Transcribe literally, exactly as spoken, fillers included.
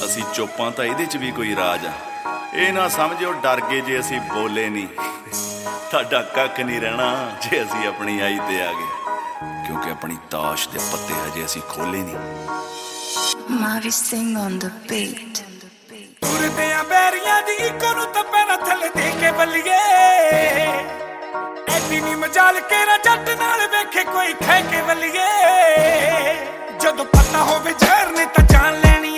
ਅਸੀਂ ਚੁੱਪਾਂ ਤਾਂ ਇਹਦੇ 'ਚ ਵੀ ਕੋਈ ਰਾਜ ਆ। ਇਹ ਨਾ ਸਮਝਿਓ ਡਰ ਗਏ ਜੇ ਅਸੀਂ ਬੋਲੇ ਨਹੀਂ, ਤੁਹਾਡਾ ਕੱਖ ਨਹੀਂ ਰਹਿਣਾ ਜੇ ਅਸੀਂ ਆਪਣੀ ਆਈ ਤੇ ਆ ਗਏ, ਕਿਉਂਕਿ ਆਪਣੀ ਤਾਸ਼ ਦੇ ਪੱਤੇ ਹਜੇ ਅਸੀਂ ਖੋਲੇ ਨਹੀਂ। Mavi sing on the beat. ਤੁਰਦੇ ਆ ਬੈਰੀਆਂ ਦੀ ਇੱਕੋ ਨੂੰ ਤਾਂ ਪੈਰਾਂ ਥੱਲੇ ਦੇ ਕੇ ਬੱਲੀਏ, ਐਡੀ ਨੀ ਮਜਾਲ ਕੇ ਰਾ ਜੱਟ ਨਾਲ ਵੇਖੇ ਕੋਈ ਖੈ ਕੇ ਬੱਲੀਏ। ਜਦੋਂ ਪਤਾ ਹੋਵੇ ਜ਼ਹਿਰ ਨੇ ਤਾਂ ਜਾਨ ਲੈਣੀ